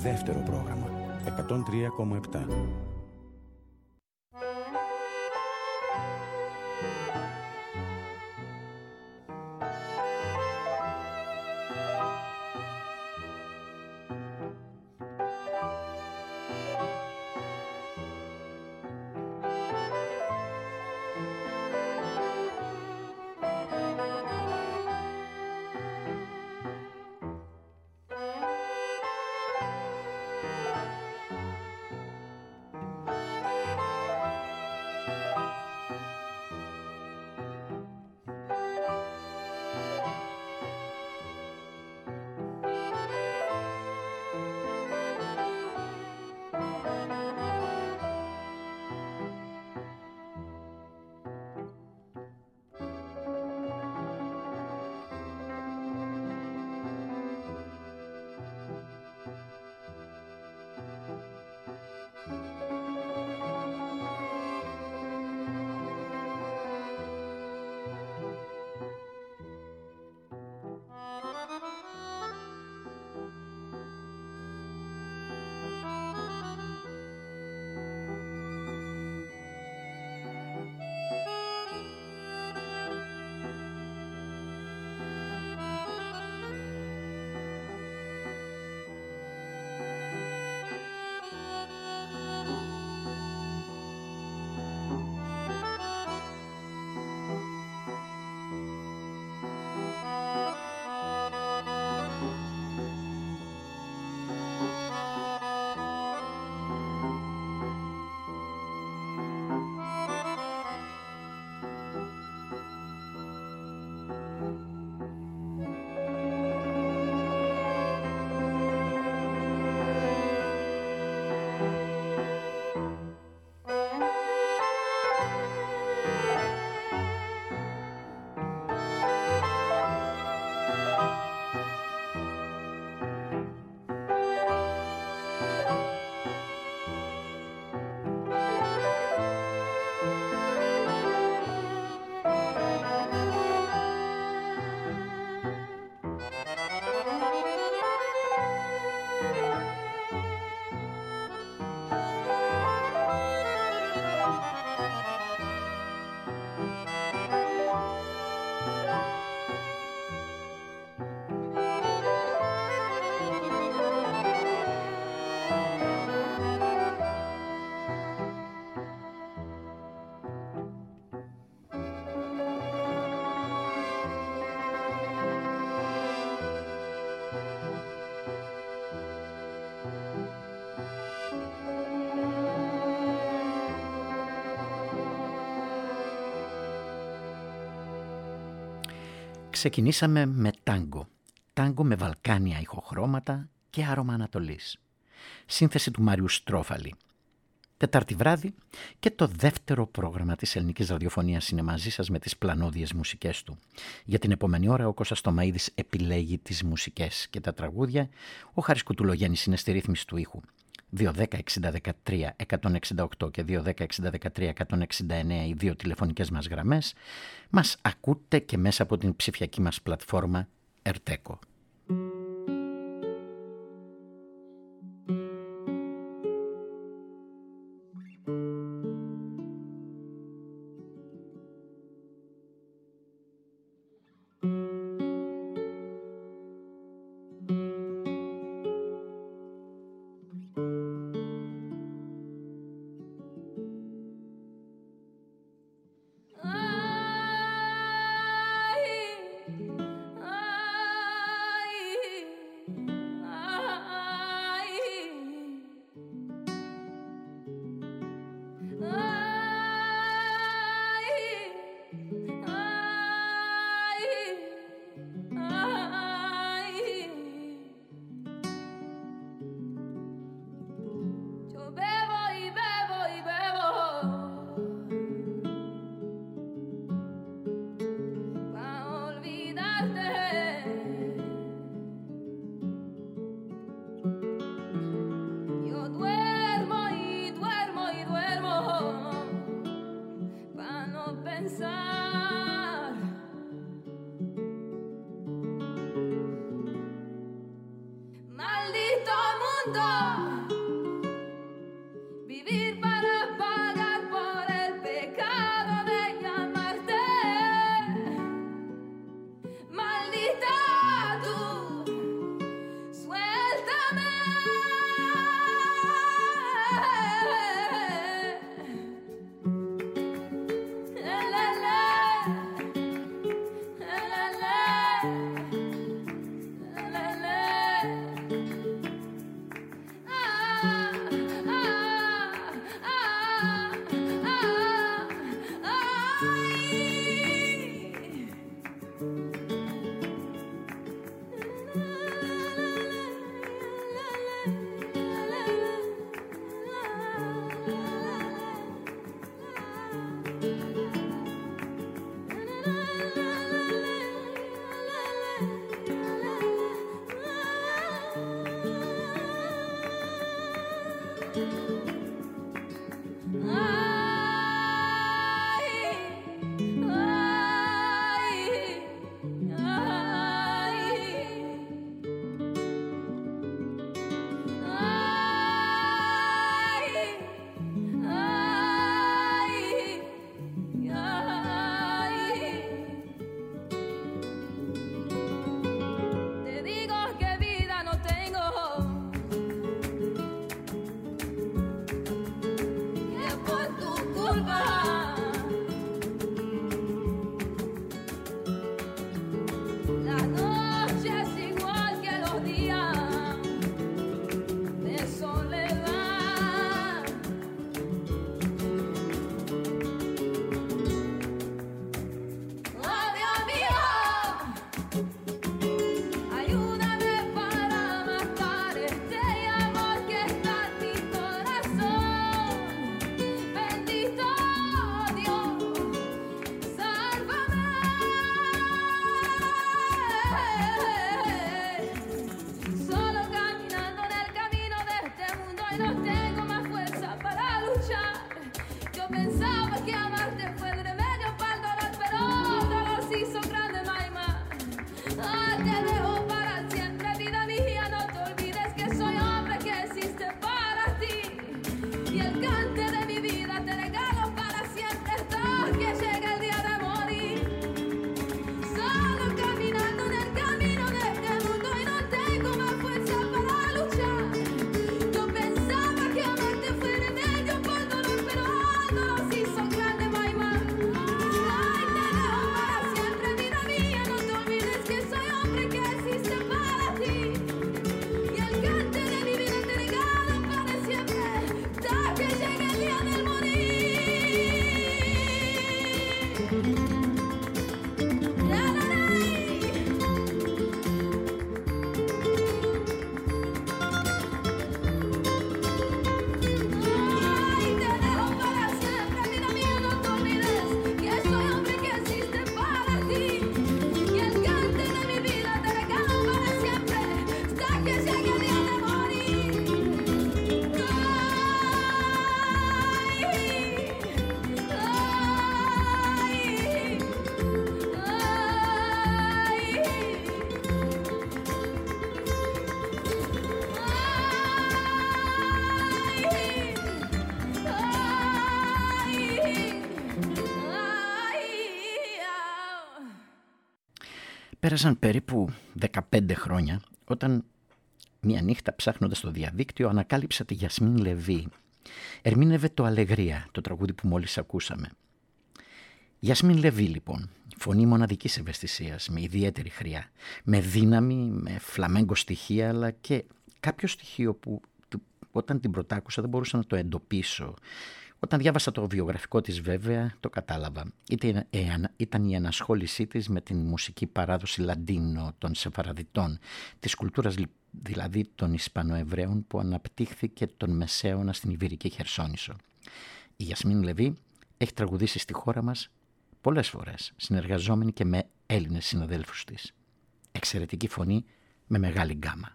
δεύτερο πρόγραμμα 103,7. Ξεκινήσαμε με τάγκο. Τάγκο με βαλκάνια ηχοχρώματα και άρωμα Ανατολής. Σύνθεση του Μάριου Στρόφαλη. Τετάρτη βράδυ και το δεύτερο πρόγραμμα της ελληνικής ραδιοφωνίας είναι μαζί σας με τις πλανόδιες μουσικές του. Για την επόμενη ώρα ο Κώστας Τομαΐδης επιλέγει τις μουσικές και τα τραγούδια. Ο Χάρης Κουτουλογέννης είναι στη ρύθμιση του ήχου. 210-60-13-168 και 210-60-13-169 οι δύο τηλεφωνικές μας γραμμές. Μας ακούτε και μέσα από την ψηφιακή μας πλατφόρμα Ερτέκο. Ah Πέρασαν περίπου 15 χρόνια όταν μια νύχτα ψάχνοντας στο διαδίκτυο ανακάλυψα τη Γιασμίν Λεβί. Ερμήνευε το «Αλεγρία», το τραγούδι που μόλις ακούσαμε. Γιασμίν Λεβί λοιπόν, φωνή μοναδικής ευαισθησίας, με ιδιαίτερη χρειά, με δύναμη, με φλαμέγκο στοιχεία, αλλά και κάποιο στοιχείο που όταν την πρωτάκουσα δεν μπορούσα να το εντοπίσω. Όταν διάβασα το βιογραφικό της βέβαια το κατάλαβα. Ήταν η ενασχόλησή της με την μουσική παράδοση Λαντίνο των Σεφαραδιτών, της κουλτούρας δηλαδή των Ισπανοεβραίων που αναπτύχθηκε τον Μεσαίωνα στην Ιβηρική Χερσόνησο. Η Γιασμίν Λεβί έχει τραγουδήσει στη χώρα μας πολλές φορές, συνεργαζόμενη και με Έλληνες συναδέλφους της. Εξαιρετική φωνή με μεγάλη γκάμα.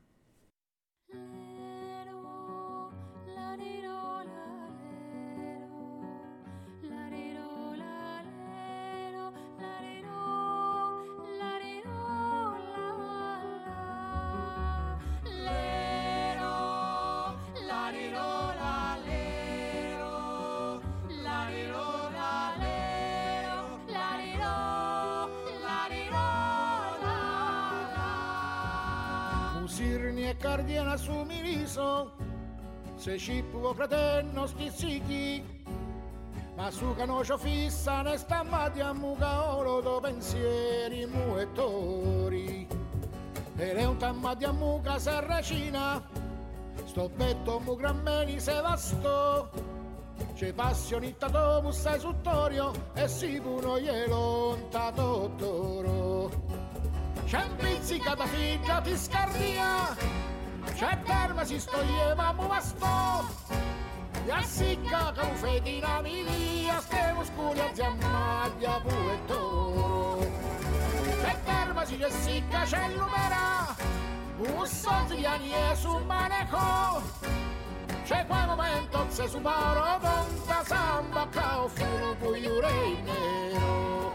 Sirni e cardia na su mi viso, se scippo fratello stizzichi, ma su canocio fissa ne sta matti a muca oro do pensieri muettori. E le un tammati a muca serracina, sto petto mu gran beni se vasto, c'è passionista dopo stai su torio e si puno glielo un tatotoro. C'è un pizzica da figlia ti scardia, c'è terma si stoglieva mu vasto, e assicca che un fetina mi dia, ste muscoli a ziammaglia puettoro. C'è terma si essicca c'è l'umera, Ussozzi e su maneco, c'è quel momento se su paro conta samba cao fino puiure nero.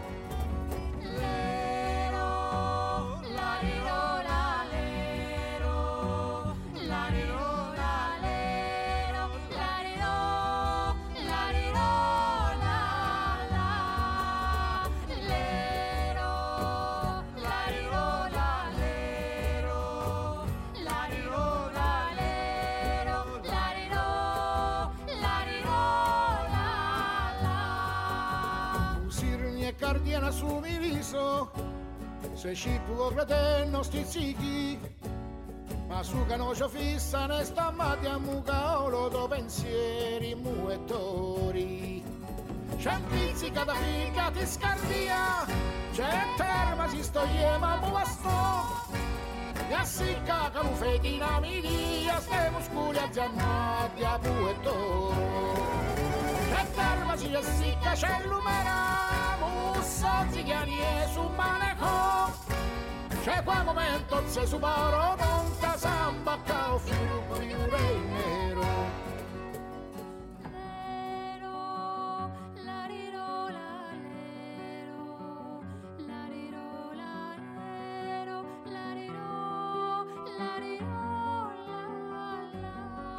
Lero, lariro, lalero, lariro, lalero, lariro, lariro, la la. Lero, lariro, lalero, lariro, lalero, lariro, lariro, la la. Sirni e cardiana su mi viso, se scippo fratello stizzichi, ma su canocio fissa ne sta matti a muca oro do pensieri muettori. C'è un pizzica da figlia ti scardia, c'è terma si stoglieva mu vasto, e assicca che un fetina mi dia, ste muscoli a ziammati a puettoro. C'è terma si essicca c'è l'umera, mussozzi chiani e su maneco, c'è quel momento se su paro monta samba cao fino puiure nero. Lero, lariro, lalero, lariro, lalero, lariro, lariro, la la.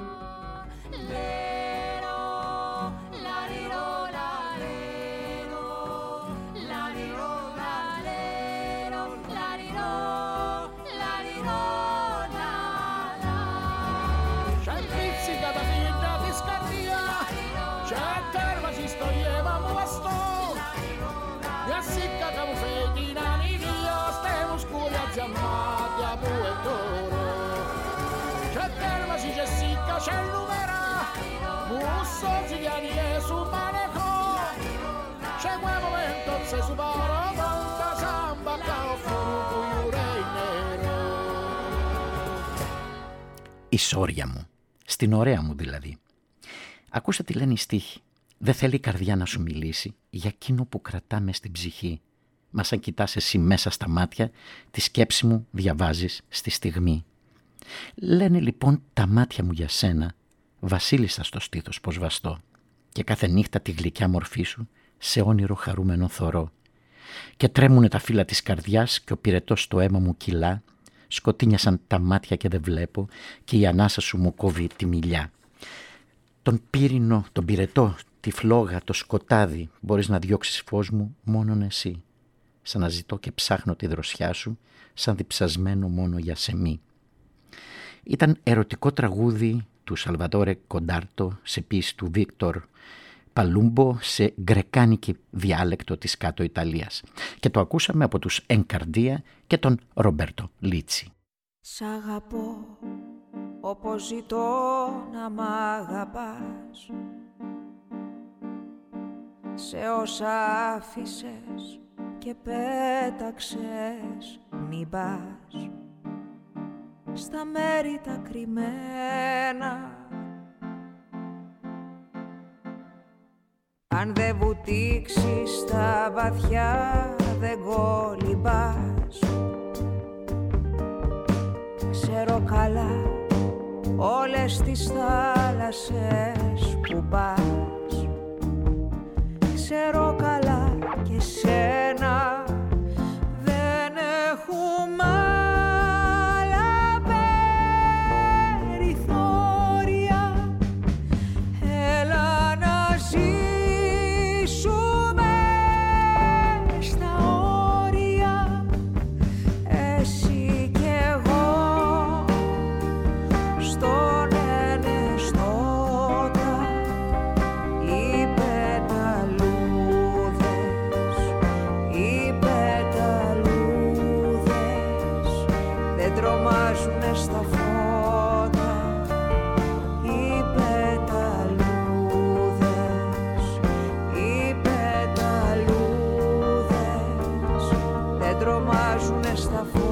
Lero, lariro, lalero, lariro, lalero, lariro, lariro, la la. C'è il pizzica da figlia ti scardia, c'è terma si stoglieva mu vasto, e assicca che un fetina mi dia, ste muscoli a ziammati a puettoro. C'è terma si essicca c'è l'umera, mussozzi chiani e su maneco, c'è quel momento se su paro conta samba cao fino puiure nero. Η σόρια μου, στην ωραία μου δηλαδή. Ακούστε τι λένε οι στίχοι. Δεν θέλει η καρδιά να σου μιλήσει για εκείνο που κρατά μες στην ψυχή. Μα σαν κοιτάς εσύ μέσα στα μάτια, τη σκέψη μου διαβάζεις στη στιγμή. Λένε λοιπόν τα μάτια μου για σένα, βασίλισσα στο στήθος πως βαστώ, και κάθε νύχτα τη γλυκιά μορφή σου σε όνειρο χαρούμενο θωρώ. Και τρέμουνε τα φύλλα της καρδιάς και ο πυρετός στο αίμα μου κυλά, σκοτίνιασαν τα μάτια και δεν βλέπω και η ανάσα σου μου κόβει τη μιλιά. Τον πύρινο, τον πυρετό, τη φλόγα, το σκοτάδι μπορείς να διώξεις φως μου μόνον εσύ. Σαν να ζητώ και ψάχνω τη δροσιά σου, σαν διψασμένο μόνο για σεμί. Ήταν ερωτικό τραγούδι του Σαλβατόρε Κοντάρτο σε ποίηση του Βίκτορ Παλούμπο σε γκρεκάνικη διάλεκτο της κάτω Ιταλίας. Και το ακούσαμε από τους Ενκαρδία και τον Ρομπέρτο Λίτσι. Σ' αγαπώ όπως ζητώ να μ' αγαπάς, σε όσα άφησες και πέταξες μην πας, στα μέρη τα κρυμμένα. Αν δεν βουτήξεις στα βαθιά δεν κολυμπάς. Ξέρω καλά όλες τις θάλασσες που πας. Ξέρω καλά και σένα δεν έχουμε άλλα περιθώρια. Έλα να ζήσουμε στα όρια, εσύ κι εγώ. τρομάζουνε στα φώτα οι πεταλούδες, οι πεταλούδες δεν τρομάζουνε στα φώτα.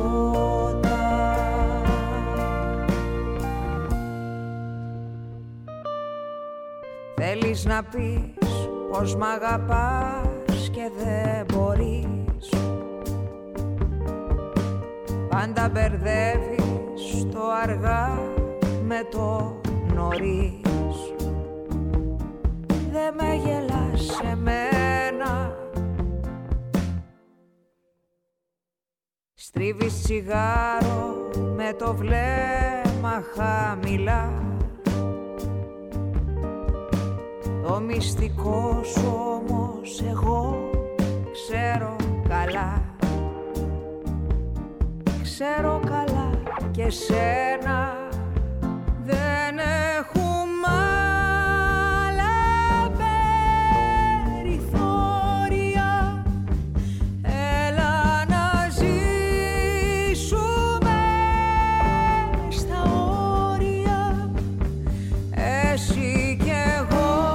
Θέλεις να πεις πως μ' αγαπάς και δεν μπορείς, πάντα μπερδεύεις το αργά με το νωρίς. Δε με γελάς σε μένα, στρίβεις τσιγάρο με το βλέμμα χαμηλά. Το μυστικό σου όμως εγώ ξέρω καλά. Ξέρω καλά και σένα δεν έχουμε άλλα περιθώρια. Έλα να ζήσουμε στα όρια, εσύ και εγώ.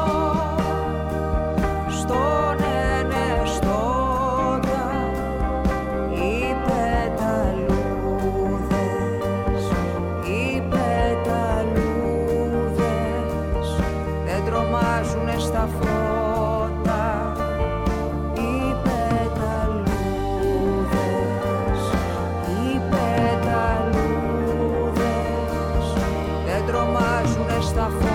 Στον ενεστώτα οι πεταλούδες, οι πεταλούδες δεν τρομάζουνε στα φώτα. Οι πεταλούδες, οι πεταλούδες δεν τρομάζουνε στα φώτα.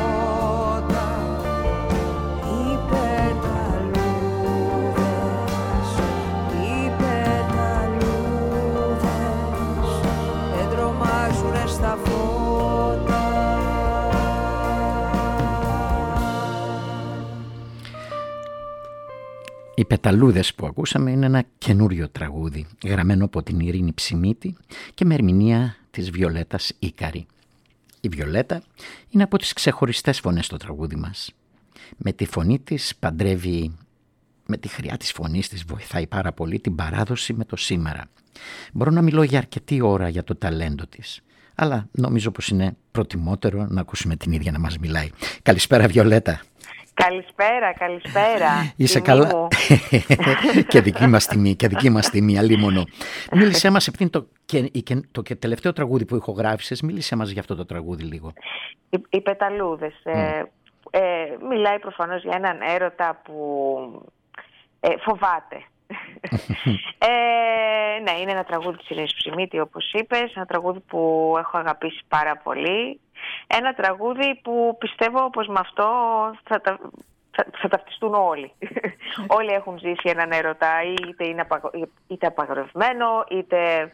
Στα φώτα. Οι πεταλούδες που ακούσαμε είναι ένα καινούριο τραγούδι, γραμμένο από την Ειρήνη Ψημίτη και με ερμηνεία της Βιολέτας Ίκαρη. Η Βιολέτα είναι από τις ξεχωριστές φωνές στο τραγούδι μας. Με τη φωνή της παντρεύει, με τη χρειά της φωνής της βοηθάει πάρα πολύ την παράδοση με το σήμερα. Μπορώ να μιλώ για αρκετή ώρα για το ταλέντο της, αλλά νομίζω πως είναι προτιμότερο να ακούσουμε την ίδια να μας μιλάει. Καλησπέρα Βιολέτα. Καλησπέρα, καλησπέρα. Είσαι καλά? Και δική μας τιμή, και δική μας τιμή, αλίμονο. Μίλησέ μας, επειδή το τελευταίο τραγούδι που ηχογράφησες, μίλησέ μας για αυτό το τραγούδι λίγο. Οι πεταλούδες. Μιλάει προφανώς για έναν έρωτα που φοβάται. Ναι, είναι ένα τραγούδι της Ειρήνης Ψημίτη, όπως είπες, ένα τραγούδι που έχω αγαπήσει πάρα πολύ. Ένα τραγούδι που πιστεύω πως με αυτό θα ταυτιστούν όλοι. Όλοι έχουν ζήσει έναν έρωτα, είτε είναι απαγορευμένο, είτε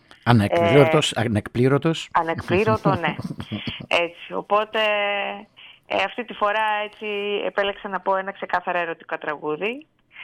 ανεκπλήρωτο, ναι. Έτσι, οπότε αυτή τη φορά έτσι επέλεξα να πω ένα ξεκάθαρα ερωτικό τραγούδι.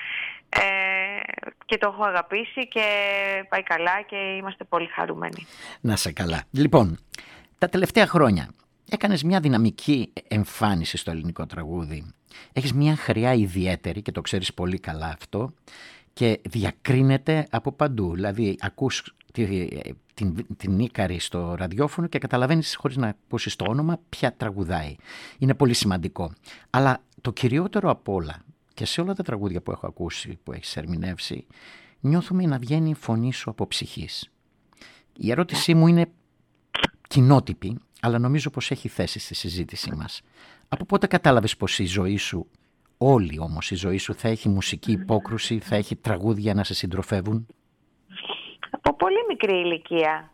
Και το έχω αγαπήσει και πάει καλά και είμαστε πολύ χαρούμενοι. Να σε καλά. Λοιπόν, τα τελευταία χρόνια έκανες μια δυναμική εμφάνιση στο ελληνικό τραγούδι. Έχεις μια χρειά ιδιαίτερη και το ξέρεις πολύ καλά αυτό και διακρίνεται από παντού. Δηλαδή ακούς την Ίκαρη στο ραδιόφωνο και καταλαβαίνεις χωρίς να ακούσεις το όνομα ποια τραγουδάει. Είναι πολύ σημαντικό. Αλλά το κυριότερο απ' όλα, και σε όλα τα τραγούδια που έχω ακούσει, που έχεις ερμηνεύσει, νιώθουμε να βγαίνει η φωνή σου από ψυχής. Η ερώτησή μου είναι κοινότυπη, αλλά νομίζω πως έχει θέση στη συζήτησή μας. Από πότε κατάλαβες πως η ζωή σου, όλη όμως η ζωή σου, θα έχει μουσική υπόκρουση, θα έχει τραγούδια να σε συντροφεύουν? Από πολύ μικρή ηλικία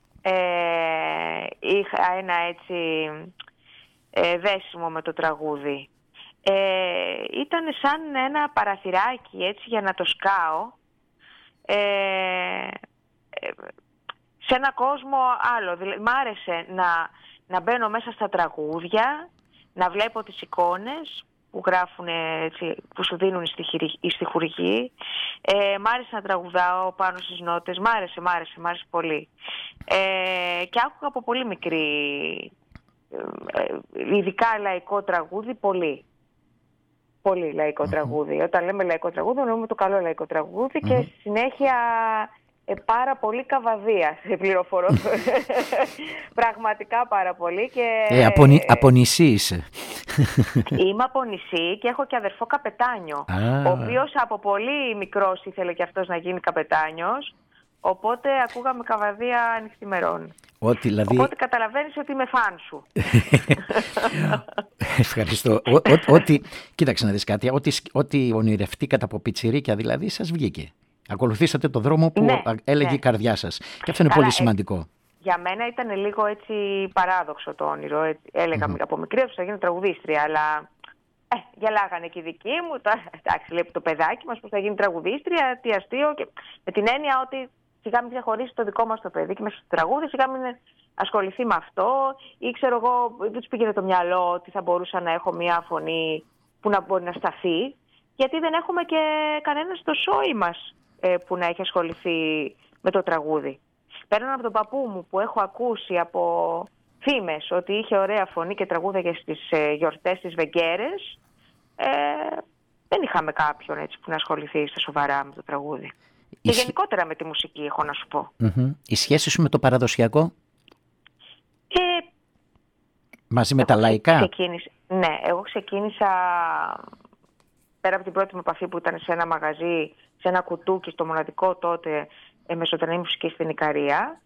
είχα ένα έτσι δέσιμο με το τραγούδι. Ήταν σαν ένα παραθυράκι έτσι για να το σκάω σε ένα κόσμο άλλο. Μ' άρεσε να μπαίνω μέσα στα τραγούδια, να βλέπω τις εικόνες που γράφουν έτσι, που σου δίνουν οι στιχουργοί. Μ' άρεσε να τραγουδάω πάνω στις νότες, μ' άρεσε πολύ. Και άκουγα από πολύ μικρή, ειδικά λαϊκό τραγούδι, πολύ λαϊκό τραγούδι. Όταν λέμε λαϊκό τραγούδι, εννοούμε το καλό λαϊκό τραγούδι και στη συνέχεια πάρα πολύ καβαδία, σε πληροφορώ. Πραγματικά πάρα πολύ. Και, από νησί είσαι. Είμαι από νησί και έχω και αδερφό καπετάνιο, ο οποίος από πολύ μικρός ήθελε και αυτός να γίνει καπετάνιος, οπότε ακούγαμε καβαδία νυχθημερών. Οπότε καταλαβαίνεις ότι είμαι φαν σου. Ευχαριστώ. Κοίταξε να δεις κάτι, ό,τι ονειρευτήκατε από πιτσιρίκια δηλαδή σας βγήκε. Ακολουθήσατε το δρόμο που έλεγε η καρδιά σας. Και αυτό είναι πολύ σημαντικό. Για μένα ήταν λίγο έτσι παράδοξο το όνειρο. Έλεγα από μικρή ότι θα γίνω τραγουδίστρια, αλλά γελάγανε και οι δικοί μου. Εντάξει, λέει το παιδάκι μας πως θα γίνει τραγουδίστρια, τι αστείο. Και με την έννοια ότι σιγά μην διαχωρίσει το δικό μας το παιδί και μέσα στο τραγούδι, σιγά μην ασχοληθεί με αυτό. Ή ξέρω εγώ, δεν τους πήγαινε το μυαλό ότι θα μπορούσα να έχω μια φωνή που να μπορεί να σταθεί. Γιατί δεν έχουμε και κανένα στο σόι μας που να έχει ασχοληθεί με το τραγούδι. Πέραν από τον παππού μου που έχω ακούσει από φήμες ότι είχε ωραία φωνή και τραγούδαγε στις γιορτές της Βεγγέρες, δεν είχαμε κάποιον έτσι που να ασχοληθεί στα σοβαρά με το τραγούδι. Και γενικότερα με τη μουσική, έχω να σου πω. Η σχέση σου με το παραδοσιακό? Μαζί με τα λαϊκά? Ναι, εγώ ξεκίνησα πέρα από την πρώτη μου επαφή που ήταν σε ένα μαγαζί, σε ένα κουτούκι, στο μοναδικό τότε με ζωντανή μουσική στην Ικαρία.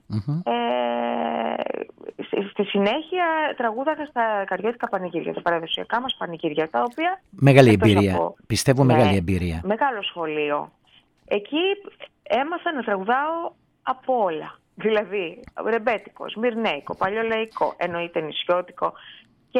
Στη συνέχεια τραγούδαγα στα καριώτικα πανηγύρια, τα παραδοσιακά μας πανηγύρια, τα οποία... Μεγάλη εμπειρία, πιστεύω μεγάλη εμπειρία. Μεγάλο σχολείο. Εκεί έμαθα να τραγουδάω από όλα. Δηλαδή, ρεμπέτικο, σμυρνέικο, παλιολαϊκό, εννοείται νησιώτικο. Και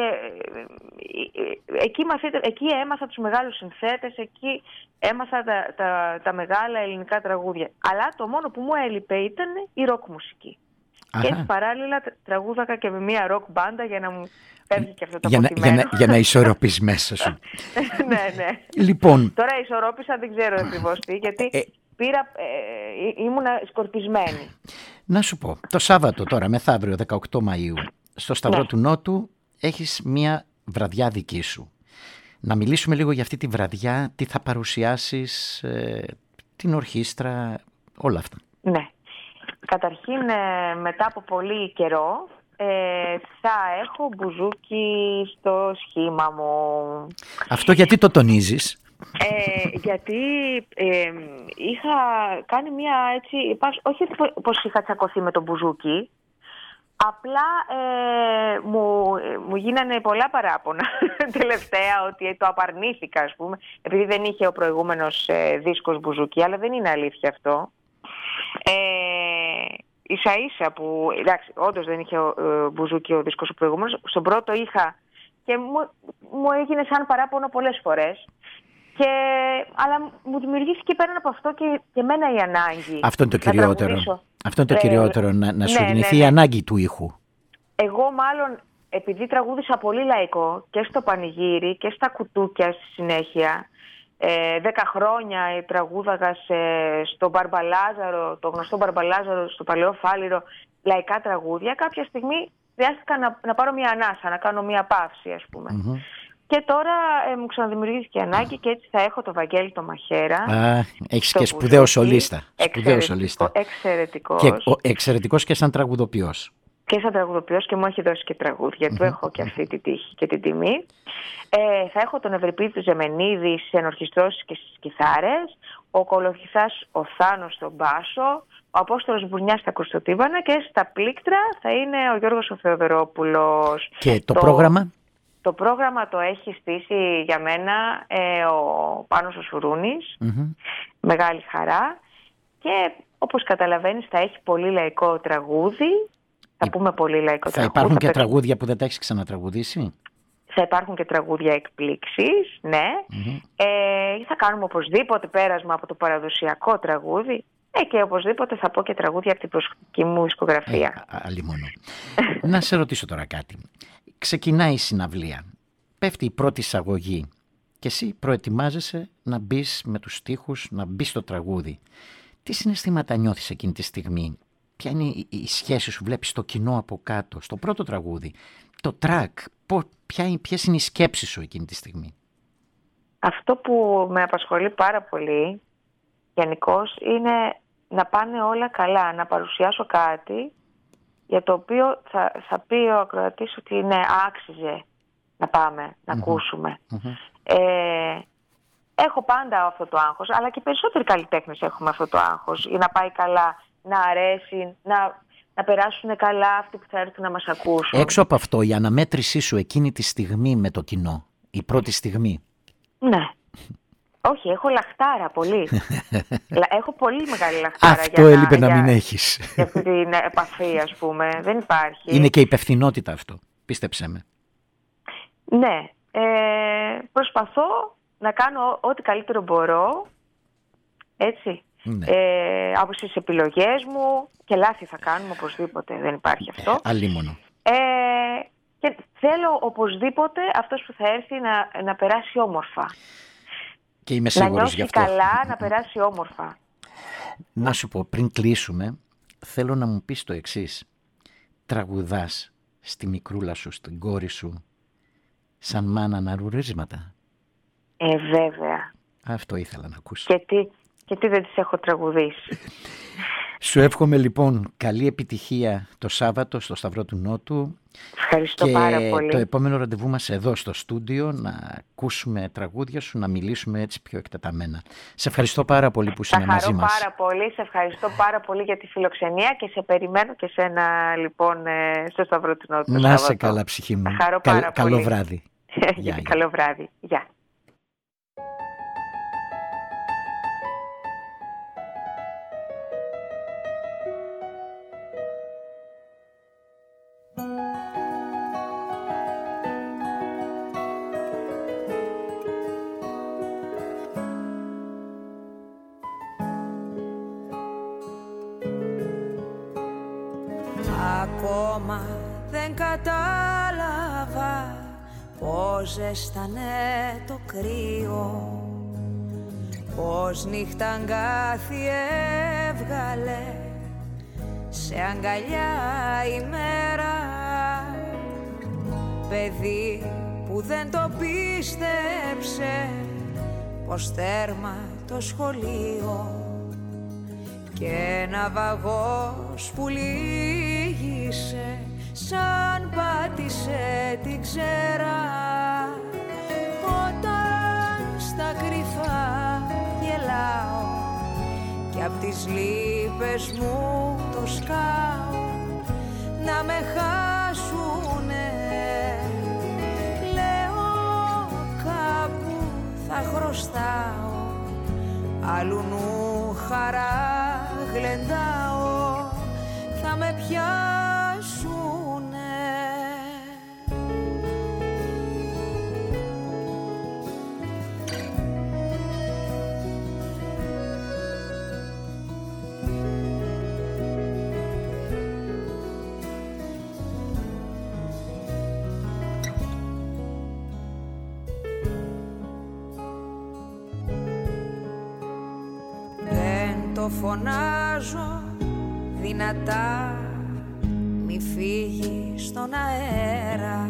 εκεί έμαθα τους μεγάλους συνθέτες, εκεί έμαθα τα μεγάλα ελληνικά τραγούδια. Αλλά το μόνο που μου έλειπε ήταν η ροκ μουσική. Και έτσι παράλληλα τραγούδακα και με μια ροκ μπάντα για να μου φέρνει και αυτό το αποτυμένο. Για να ισορροπείς μέσα σου. Ναι. Λοιπόν. Τώρα ισορρόπησα, δεν ξέρω ακριβώς τι, γιατί ήμουνα σκορπισμένη. Να σου πω, το Σάββατο τώρα, μεθαύριο 18 Μαΐου, στο Σταυρό του Νότου, έχεις μια βραδιά δική σου. Να μιλήσουμε λίγο για αυτή τη βραδιά, τι θα παρουσιάσεις, την ορχήστρα, όλα αυτά. Ναι. Καταρχήν, μετά από πολύ καιρό, θα έχω μπουζούκι στο σχήμα μου. Αυτό γιατί το τονίζεις? Γιατί είχα κάνει μια έτσι, όχι πως είχα τσακωθεί με τον μπουζούκι, απλά μου γίνανε πολλά παράπονα τελευταία ότι το απαρνήθηκα, ας πούμε, επειδή δεν είχε ο προηγούμενος δίσκος μπουζούκι, αλλά δεν είναι αλήθεια αυτό. Ίσα-ίσα που, εντάξει, όντως δεν είχε μπουζούκι ο δίσκος ο προηγούμενος, στον πρώτο είχα και μου έγινε σαν παράπονο πολλές φορές. Αλλά μου δημιουργήθηκε πέραν από αυτό και εμένα η ανάγκη. Αυτό είναι το κυριότερο. Αυτό είναι το κυριότερο, να σου γεννηθεί η ανάγκη του ήχου. Εγώ μάλλον, επειδή τραγούδισα πολύ λαϊκό και στο πανηγύρι και στα κουτούκια στη συνέχεια, 10 χρόνια τραγούδαγα στο Μπαρμπαλάζαρο, το γνωστό Μπαρμπαλάζαρο, στο Παλαιό Φάληρο, λαϊκά τραγούδια, κάποια στιγμή χρειάστηκα να πάρω μια ανάσα, να κάνω μια παύση, ας πούμε. Και τώρα μου ξαναδημιουργήθηκε ανάγκη και έτσι θα έχω το Βαγγέλη το Μαχαίρα. Έχεις και σπουδαίο σολίστα. Εξαιρετικός. Και εξαιρετικός και σαν τραγουδοποιός. Και σαν τραγουδοποιός και μου έχει δώσει και τραγούδια. Του έχω και αυτή τη τύχη και την τιμή. Θα έχω τον Ευρυπίδη του Ζεμενίδη σε ενορχιστρώσεις και στις κιθάρες. Ο Κολοχιθάς ο Θάνος στον μπάσο. Ο Απόστολος Μπουρνιάς στα κρουστοτίβανα. Και στα πλήκτρα θα είναι ο Γιώργος ο Θεοδωρόπουλος. Και το πρόγραμμα? Το πρόγραμμα το έχει στήσει για μένα ο Πάνος ο Σουρούνης, μεγάλη χαρά, και όπως καταλαβαίνεις θα έχει πολύ λαϊκό τραγούδι, θα πούμε πολύ λαϊκό τραγούδι. Θα υπάρχουν και τραγούδια που δεν τα έχεις ξανατραγουδήσει? Θα υπάρχουν και τραγούδια εκπλήξεις, ναι. Θα κάνουμε οπωσδήποτε πέρασμα από το παραδοσιακό τραγούδι και οπωσδήποτε θα πω και τραγούδια από την προσωπική μου δισκογραφία. Αλλήμωνο. Να σε ρωτήσω τώρα κάτι. Ξεκινάει η συναυλία, πέφτει η πρώτη εισαγωγή και εσύ προετοιμάζεσαι να μπεις με τους στίχους, να μπεις στο τραγούδι. Τι συναισθήματα νιώθεις εκείνη τη στιγμή? Ποια είναι η σχέση σου, βλέπεις το κοινό από κάτω, στο πρώτο τραγούδι, το τρακ, ποιες είναι οι σκέψεις σου εκείνη τη στιγμή? Αυτό που με απασχολεί πάρα πολύ γενικώς είναι να πάνε όλα καλά, να παρουσιάσω κάτι για το οποίο θα πει ο ακροατής ότι ναι, άξιζε να πάμε, να ακούσουμε. Έχω πάντα αυτό το άγχος, αλλά και περισσότεροι καλλιτέχνες έχουμε αυτό το άγχος, για να πάει καλά, να αρέσει, να περάσουν καλά αυτοί που θα έρθουν να μας ακούσουν. Έξω από αυτό, η αναμέτρησή σου εκείνη τη στιγμή με το κοινό, η πρώτη στιγμή. Ναι. Όχι, έχω λαχτάρα πολύ. Έχω πολύ μεγάλη λαχτάρα. Αυτό έλειπε να μην έχεις. Για αυτή την επαφή, ας πούμε. Δεν υπάρχει. Είναι και υπευθυνότητα αυτό, πίστεψέ με. Ναι. Προσπαθώ να κάνω ό,τι καλύτερο μπορώ. Έτσι. Ναι. Από τις επιλογές μου. Και λάθη θα κάνουμε οπωσδήποτε. Δεν υπάρχει αυτό. Αλίμονο. Και θέλω οπωσδήποτε αυτός που θα έρθει να περάσει όμορφα. Και είμαι σίγουρος να νιώσει γι' αυτό. καλά, να περάσει όμορφα. Να σου πω, πριν κλείσουμε, θέλω να μου πεις το εξής. Τραγουδάς στη μικρούλα σου, στην κόρη σου, σαν μάνα ναρουρίσματα? Βέβαια. Αυτό ήθελα να ακούσω. Και τι δεν τις έχω τραγουδήσει. Σου εύχομαι λοιπόν καλή επιτυχία το Σάββατο στο Σταυρό του Νότου. Ευχαριστώ πάρα πολύ. Το επόμενο ραντεβού μας εδώ στο στούντιο, να ακούσουμε τραγούδια σου, να μιλήσουμε έτσι πιο εκτεταμένα. Σε ευχαριστώ πάρα πολύ που είσαι μαζί μας. Πάρα πολύ, σε ευχαριστώ πάρα πολύ για τη φιλοξενία και σε περιμένω και σένα λοιπόν στο Σταυρό του Νότου. Να σε καλά, ψυχή μου. Καλό βράδυ. Καλό βράδυ. Γεια. Ακόμα δεν κατάλαβα πώς ζέστανε το κρύο, πώς νύχτα αγκάθι έβγαλε σε αγκαλιά η μέρα. Παιδί που δεν το πίστεψε πως τέρμα το σχολείο και ναυαγός που λύγησε σαν πάτησε την ξέρα. Όταν στα κρυφά γελάω κι απ' τις λύπες μου το σκάω να με χάσουνε, λέω κάπου θα χρωστάω, άλλου νου χαρά γλεντάω, θα με πιάσουνε. Το φωνάζω δυνατά, μη φύγει στον αέρα,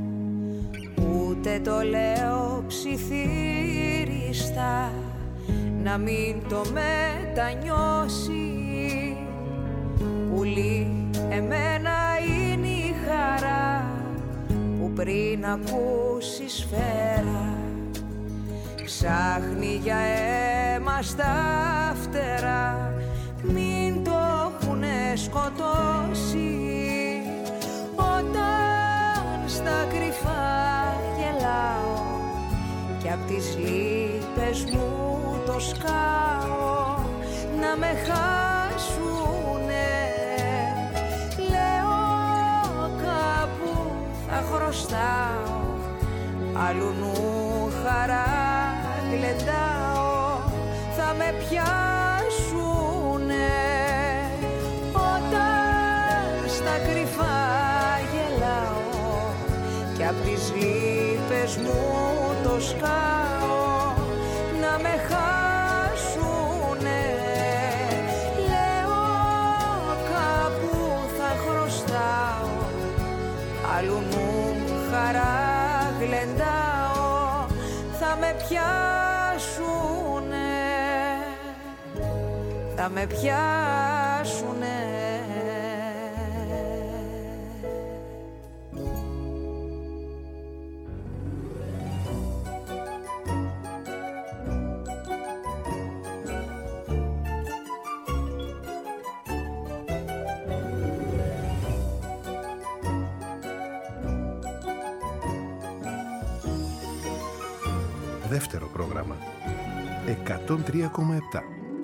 ούτε το λέω ψιθύριστα, να μην το μετανιώσει. Πουλί, εμένα είναι η χαρά που πριν ακούσει σφαίρα, ψάχνει για αίμα στα φτερά, μην το έχουνε σκοτώσει. Όταν στα κρυφά γελάω κι απ' τις λύπες μου το σκάω να με χάσουνε, λέω κάπου θα χρωστάω, άλλου νου χαρά γλεντάω, θα με πιάσουνε. Όταν στα κρυφά γελάω κι απ' τις λύπες μου το σκάω να με χάσουνε, λέω κάπου θα χρωστάω, άλλου νου χαρά γλεντάω, θα με πιάσουνε, θα με πιάσουνε. Δεύτερο πρόγραμμα 103,7.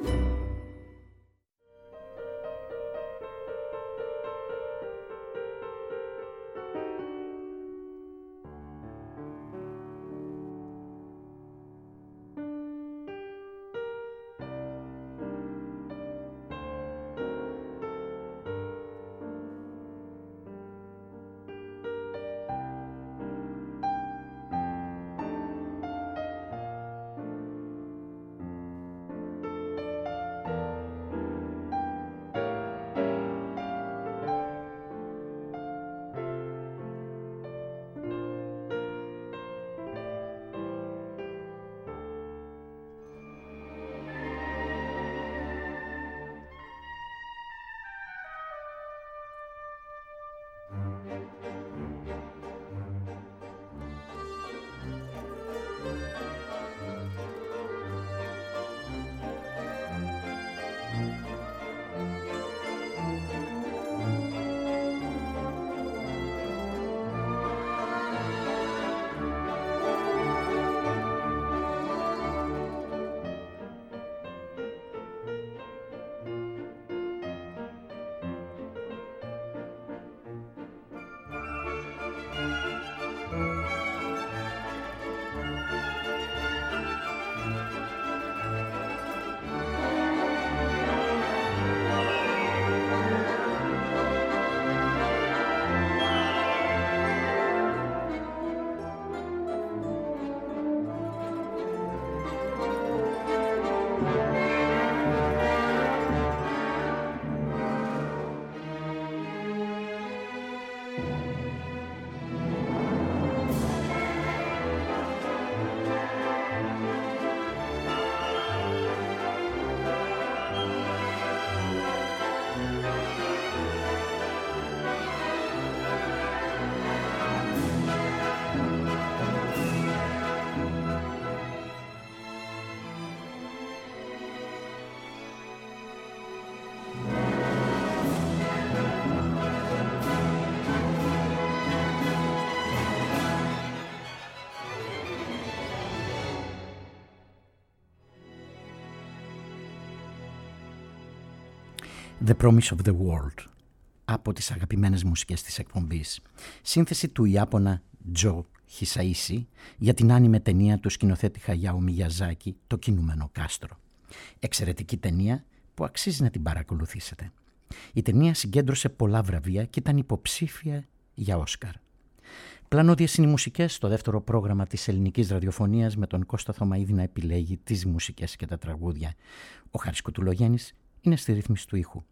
The Promise of the World, από τις αγαπημένες μουσικές της εκπομπής. Σύνθεση του Ιάπωνα Τζο Χισαΐση για την άνιμε ταινία του σκηνοθέτη Χαγιάο Μιγιαζάκη, Το κινούμενο κάστρο. Εξαιρετική ταινία που αξίζει να την παρακολουθήσετε. Η ταινία συγκέντρωσε πολλά βραβεία και ήταν υποψήφια για Όσκαρ. Πλανόδιες είναι οι μουσικές στο δεύτερο πρόγραμμα της ελληνικής ραδιοφωνίας, με τον Κώστα Θωμαίδη να επιλέγει τις μουσικές και τα τραγούδια. Ο Χάρης Κουτουλογέννης είναι στη ρύθμιση του ήχου.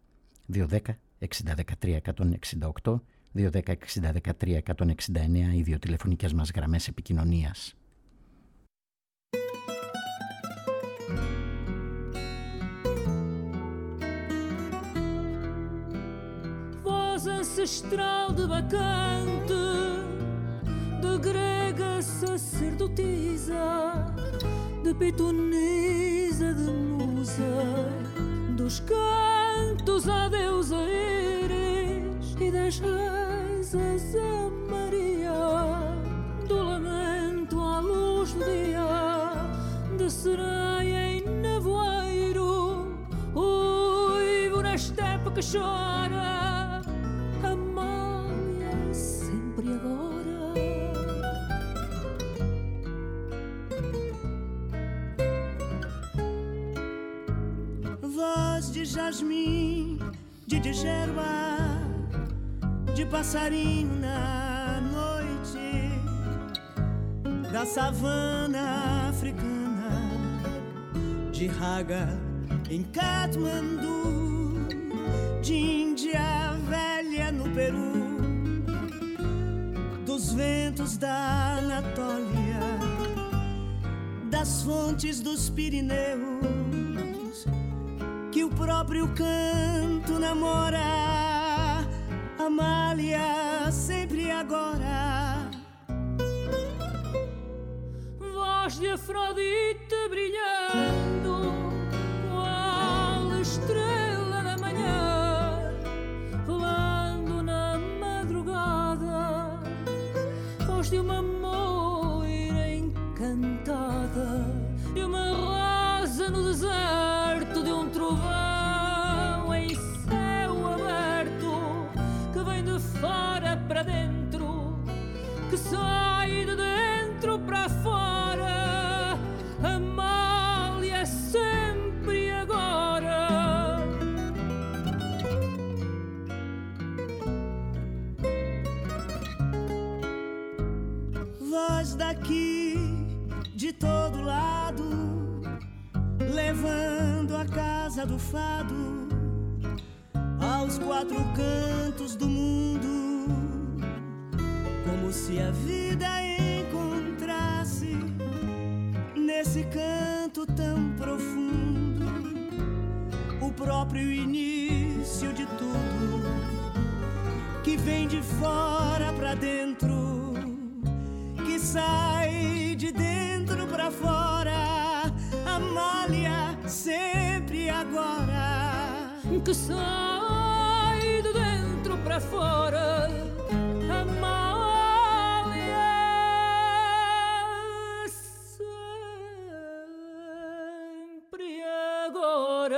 210-60-13-168, 210-60-13-169, οι δύο τηλεφωνικές μας γραμμές επικοινωνίας. Voz ancestral de bacante, de grega sacerdotisa, de pitonisa, de musa, dos cantos a deusa Íris e das rezas a Maria, do lamento à luz do dia, de sereia em nevoeiro, uivo na estepe que chora, Amália sempre agora. Voz de jasmim, de gerba, de passarinho na noite, da savana africana, de raga em Katmandu, de Índia velha no Peru, dos ventos da Anatólia, das fontes dos Pirineus, que o próprio canto namora. Amália, sempre e agora. Voz de Afrodite brilhando, qual estrela da manhã, rolando na madrugada. Voz de uma moira encantada, de uma rosa no deserto, de um trovão em céu aberto, que vem de fora para dentro, que sai de dentro para fora. Amália, sempre e agora. Voz daqui, de todo lado, levando a casa do fado aos quatro cantos do mundo, como se a vida encontrasse nesse canto tão profundo o próprio início de tudo, que vem de fora pra dentro, que sai de dentro pra fora. Amália, sempre e agora. Que sai de dentro para fora. Amália, sempre agora.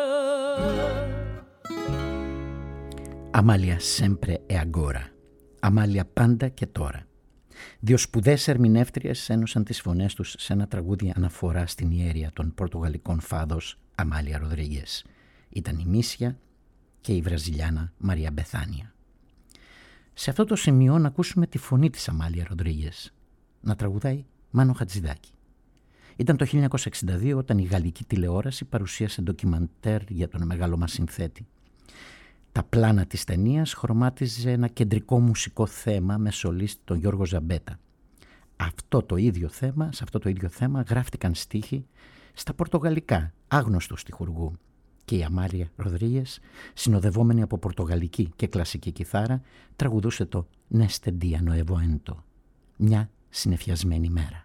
Αμάλια sempre e agora. Αμάλια πάντα και τώρα. Δύο σπουδαίες ερμηνεύτριες ένωσαν τις φωνές τους σε ένα τραγούδι αναφορά στην ιέρεια των πορτογαλικών φάδος Αμάλια Ροδρίγκες. Ήταν η Μίσια και η Βραζιλιάνα Μαρία Μπεθάνια. Σε αυτό το σημείο να ακούσουμε τη φωνή της Αμάλια Ροδρίγκες να τραγουδάει Μάνο Χατζηδάκη. Ήταν το 1962 όταν η γαλλική τηλεόραση παρουσίασε ντοκιμαντέρ για τον μεγάλο μας συνθέτη. Τα πλάνα της ταινίας χρωμάτιζε ένα κεντρικό μουσικό θέμα με σολίστ τον Γιώργο Ζαμπέτα. Σε αυτό το ίδιο θέμα γράφτηκαν στίχοι στα πορτογαλικά άγνωστου στιχουργού και η Αμάλια Ροδρίγκες, συνοδευόμενη από πορτογαλική και κλασική κιθάρα, τραγουδούσε το «Neste dia noivento», μια συννεφιασμένη μέρα.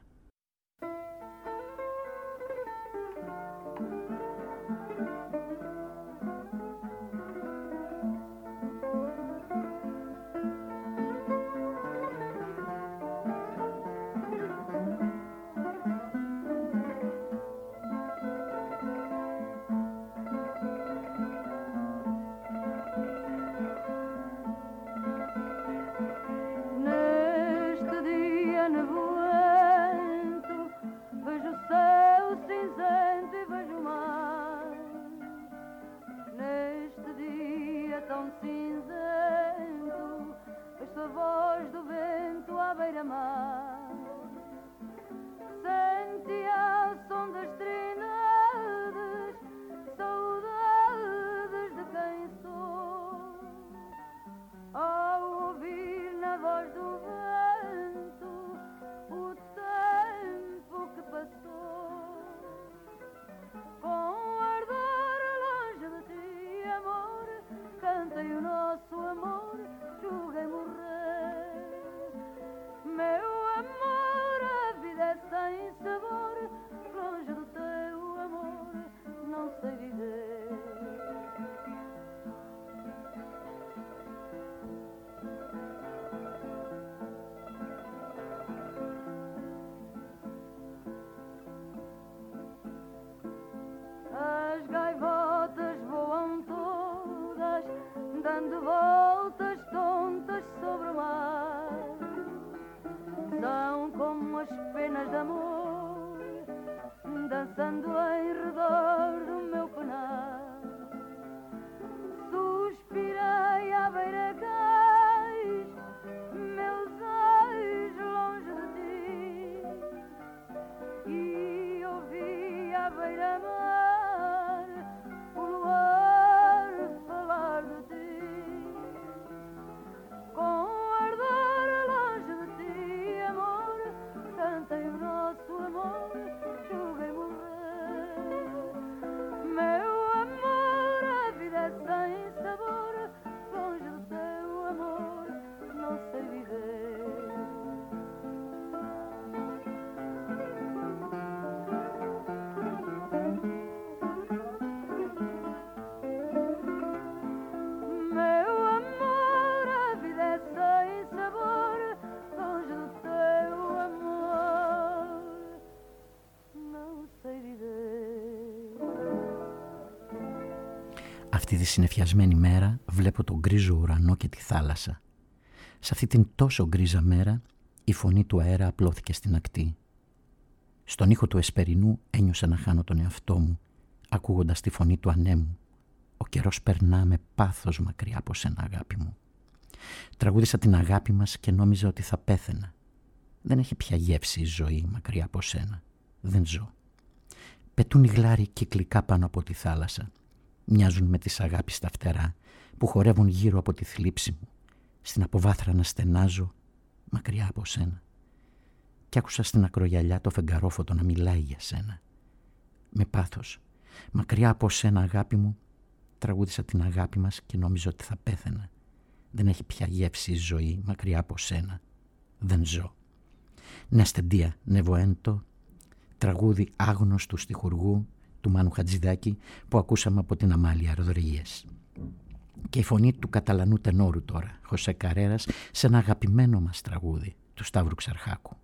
Αυτή τη συννεφιασμένη μέρα βλέπω τον γκρίζο ουρανό και τη θάλασσα. Σε αυτή την τόσο γκρίζα μέρα η φωνή του αέρα απλώθηκε στην ακτή. Στον ήχο του εσπερινού ένιωσα να χάνω τον εαυτό μου, ακούγοντας τη φωνή του ανέμου. Ο καιρός περνά με πάθος μακριά από σένα, αγάπη μου. Τραγούδισα την αγάπη μας και νόμιζα ότι θα πέθαινα. Δεν έχει πια γεύση η ζωή μακριά από σένα. Δεν ζω. Πετούν οι γλάροι κυκλικά πάνω από τη θάλασσα. Μοιάζουν με τις αγάπης τα φτερά που χορεύουν γύρω από τη θλίψη μου. Στην αποβάθρα να στενάζω μακριά από σένα. Κι άκουσα στην ακρογιαλιά το φεγγαρόφωτο να μιλάει για σένα. Με πάθος, μακριά από σένα, αγάπη μου, τραγούδισα την αγάπη μας και νόμιζα ότι θα πέθαινα. Δεν έχει πια γεύση η ζωή μακριά από σένα. Δεν ζω. Νεστεντία νεβοέντο, τραγούδι άγνωστου στιχουργού του Μάνου Χατζηδάκη που ακούσαμε από την Αμάλια Ροδρίγες. Και η φωνή του καταλανού τενόρου τώρα, Χωσέ Καρέρας, σε ένα αγαπημένο μας τραγούδι του Σταύρου Ξαρχάκου.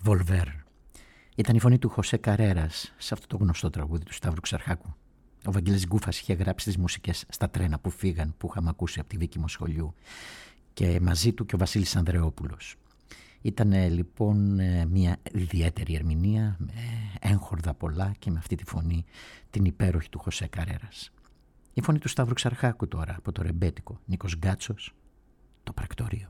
Βολβέρ. Ήταν η φωνή του Χωσέ Καρέρας σε αυτό το γνωστό τραγούδι του Σταύρου Ξαρχάκου. Ο Βαγγέλης Γκούφας είχε γράψει τις μουσικές στα τρένα που φύγαν, που είχαμε ακούσει από τη δίκη μου σχολείου, και μαζί του και ο Βασίλης Ανδρεόπουλος. Ήταν λοιπόν μια ιδιαίτερη ερμηνεία, με έγχορδα πολλά και με αυτή τη φωνή την υπέροχη του Χωσέ Καρέρας. Η φωνή του Σταύρου Ξαρχάκου τώρα από το ρεμπέτικο, Νίκος Γκάτσος, το πρακτορείο.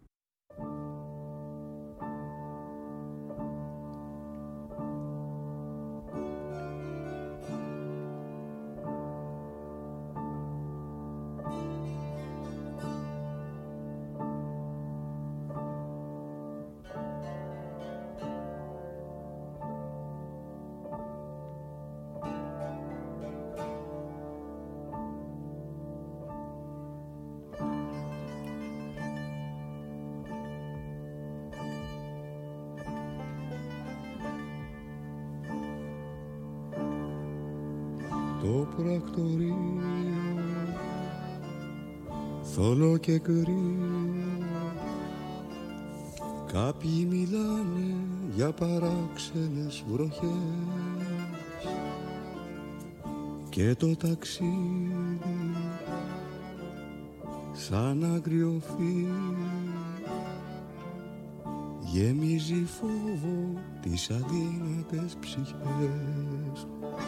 Το πρακτορείο θολό και κρύο, κάποιοι μιλάνε για παράξενες βροχές και το ταξίδι σαν άγριο φύλλο γεμίζει φόβο τις αδύνατες ψυχές.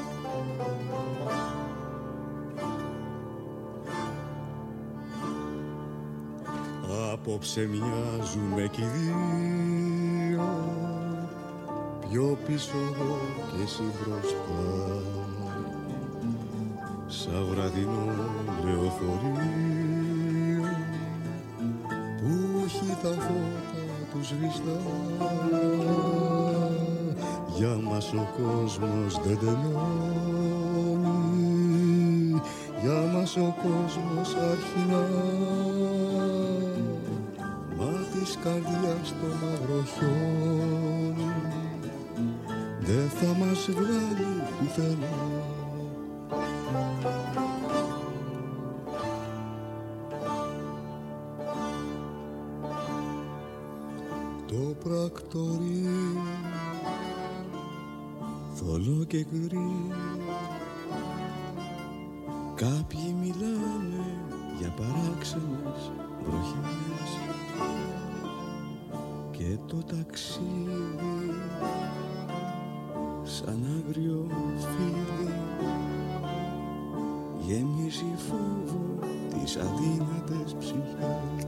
Απόψε μοιάζουμε κι οι δύο, πιο πίσω εγώ και εσύ μπροστά, σαν βραδινό λεωφορείο που έχει τα φώτα του σβηστά. Για μας ο κόσμος δεν τελειώνει, για μας ο κόσμος αρχινά, της καρδιάς το μαύρο χιόνι δεν θα μας βγάλει πουθενά. Το πρακτορείο θολό και κρύο, κάποιοι μιλάνε για παράξενες βροχές και το ταξίδι σαν άγριο φύλλο γεμίζει φόβο τις αδύνατες ψυχές.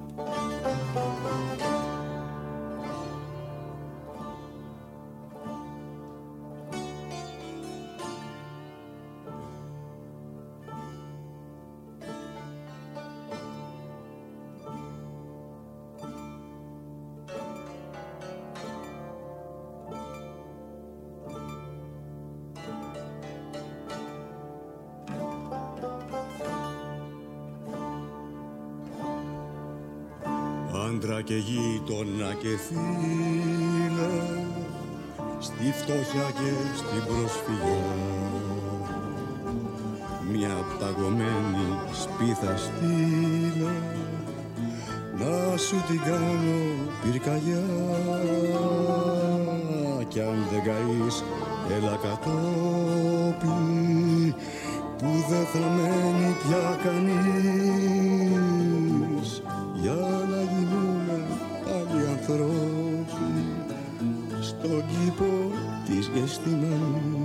Άντρα και γείτονα και φίλε, στη φτώχεια και στην προσφυγιά, μια παγωμένη σπίθα στείλε, να σου την κάνω πυρκαγιά. Κι αν δεν καείς έλα κατόπι, που δεν θα μένει πια κανείς, για να γίνουμε πάλι ανθρώποι στον κήπο της Γεστημανής.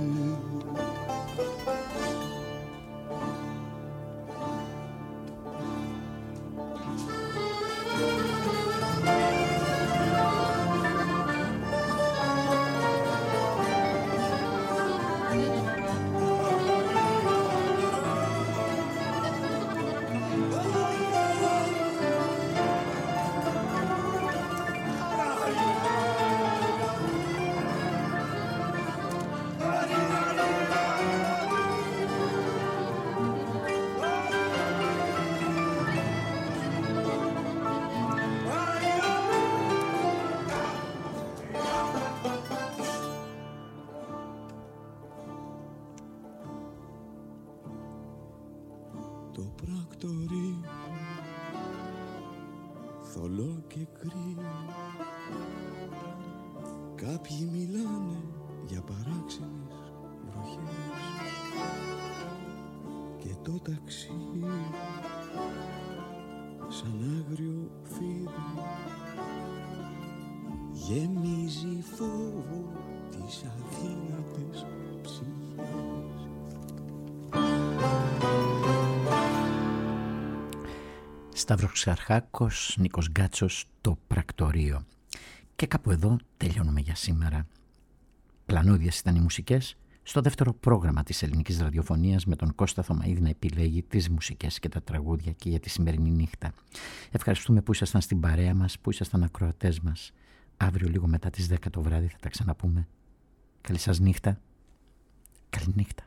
Το πρακτορείο θολό και κρύο, Κάποιοι μιλάνε για παράξενες βροχές και το ταξίδι σαν άγριο φίδι γεμίζει φόβο τις αδύνατες ψυχές. Σταύρος Ξαρχάκος, Νίκος Γκάτσος, Το Πρακτορείο. Και κάπου εδώ τελειώνουμε για σήμερα. Πλανούδιες ήταν οι μουσικές στο δεύτερο πρόγραμμα της ελληνικής ραδιοφωνίας, με τον Κώστα Θωμαίδη να επιλέγει τις μουσικές και τα τραγούδια και για τη σημερινή νύχτα. Ευχαριστούμε που ήσασταν στην παρέα μας, που ήσασταν ακροατές μας. Αύριο λίγο μετά τις 10 το βράδυ θα τα ξαναπούμε. Καλή σας νύχτα. Καλή νύχτα.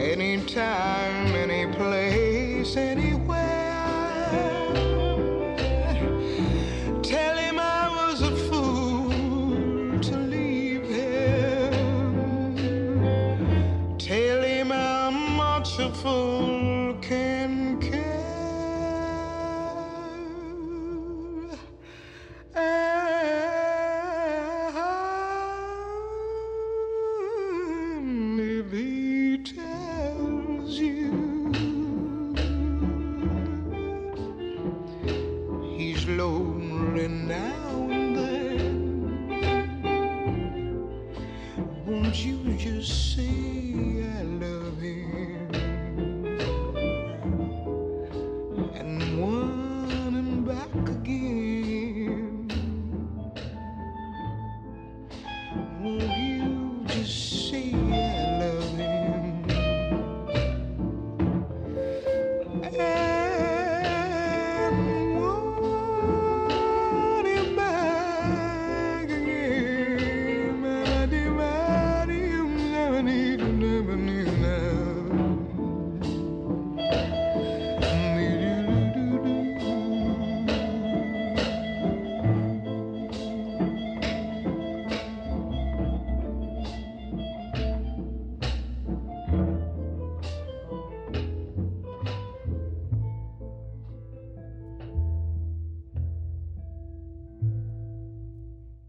anytime, any place, anywhere. Tell him I was a fool to leave him. Tell him I'm much a fool